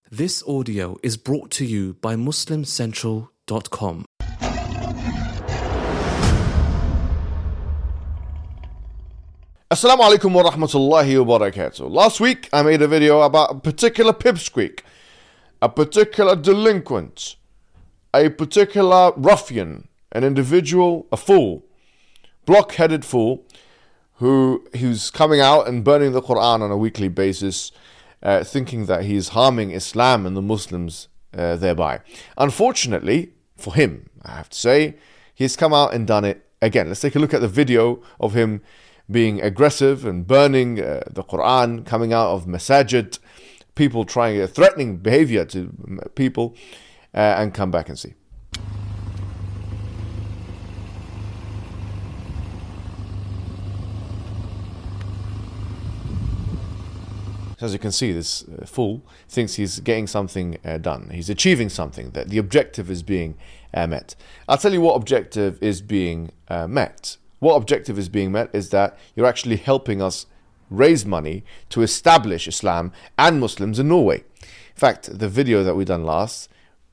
This audio is brought to you by MuslimCentral.com. Assalamu alaikum wa rahmatullahi wa barakatuh. Last week I made a video about a particular pipsqueak, a particular delinquent, a particular ruffian, an individual, a fool, block-headed fool who's coming out and burning the Quran on a weekly basis, thinking that he's harming Islam and the Muslims thereby. Unfortunately for him, I have to say, he's come out and done it again. Let's take a look at the video of him being aggressive and burning the Quran, coming out of masajid, people trying threatening behavior to people, and come back and see. As you can see, this fool thinks he's getting something done. He's achieving something, that the objective is being met. I'll tell you what objective is being met. What objective is being met is that you're actually helping us raise money to establish Islam and Muslims in Norway. In fact, the video that we done last,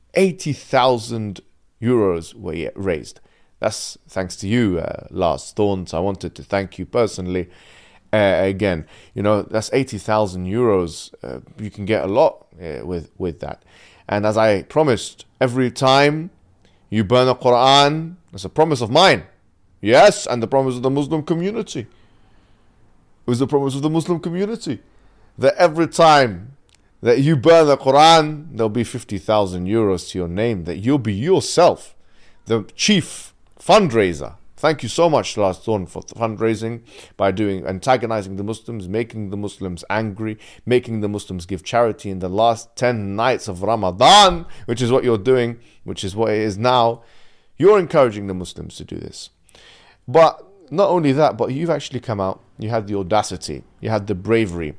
80,000 euros were raised. That's thanks to you, Lars Thorns. I wanted to thank you personally. Again, you know, that's 80,000 euros. You can get a lot with that. And as I promised, every time you burn a Quran, it's a promise of mine. Yes, and the promise of the Muslim community. It was the promise of the Muslim community that every time that you burn the Quran, there'll be 50,000 euros to your name, that you'll be yourself the chief fundraiser. Thank you so much, Lars Thorn, for fundraising by antagonizing the Muslims, making the Muslims angry, making the Muslims give charity in the last 10 nights of Ramadan, which is what you're doing, which is what it is now. You're encouraging the Muslims to do this. But not only that, but you've actually come out, you had the audacity, you had the bravery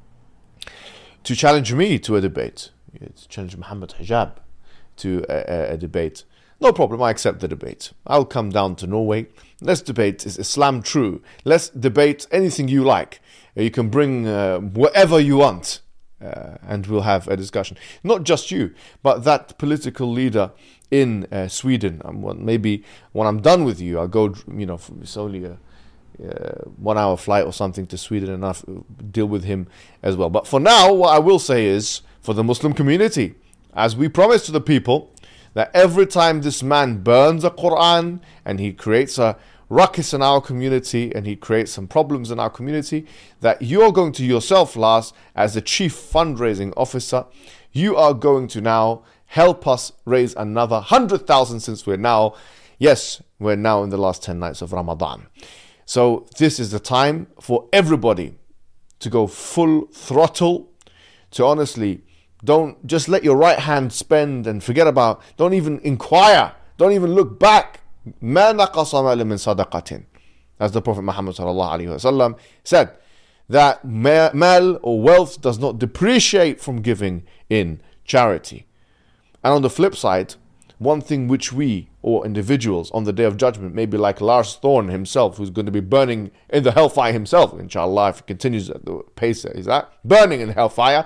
to challenge me to a debate, to challenge Muhammad Hijab to a debate. No problem, I accept the debate. I'll come down to Norway. Let's debate, is Islam true? Let's debate anything you like. You can bring whatever you want, and we'll have a discussion. Not just you, but that political leader in Sweden. Maybe when I'm done with you, I'll go, it's only a 1 hour flight or something to Sweden, and I'll deal with him as well. But for now, what I will say is, for the Muslim community, as we promised to the people, that every time this man burns a Quran and he creates a ruckus in our community and he creates some problems in our community, that you're going to yourself, Lars, as the chief fundraising officer, you are going to now help us raise another 100,000, since we're now in the last 10 nights of Ramadan. So this is the time for everybody to go full throttle, to honestly, don't just let your right hand spend and forget about, don't even inquire, don't even look back. مَا نَقَصَ مَالٍ مِّن صَدَقَةٍ. As the Prophet Muhammad said, that mal or wealth does not depreciate from giving in charity. And on the flip side, one thing which we, or individuals on the Day of Judgment, maybe like Lars Thorn himself, who's going to be burning in the hellfire himself, inshallah, if he continues at the pace that he's at, burning in hellfire,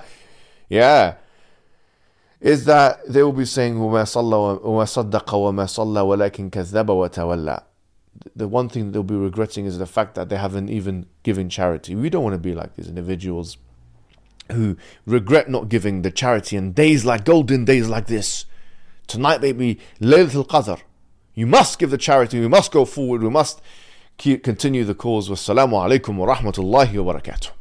is that they will be saying, وَمَا صَدَّقَ وَمَا صَلَّى وَلَكِنْ كَذَّبَ وَتَوَلَّى. The one thing they'll be regretting is the fact that they haven't even given charity. We don't want to be like these individuals who regret not giving the charity in days like golden days like this. Tonight, baby, Laylatul Qadr. You must give the charity. We must go forward. We must continue the cause. Wassalamu alaikum wa rahmatullahi wa barakatuh.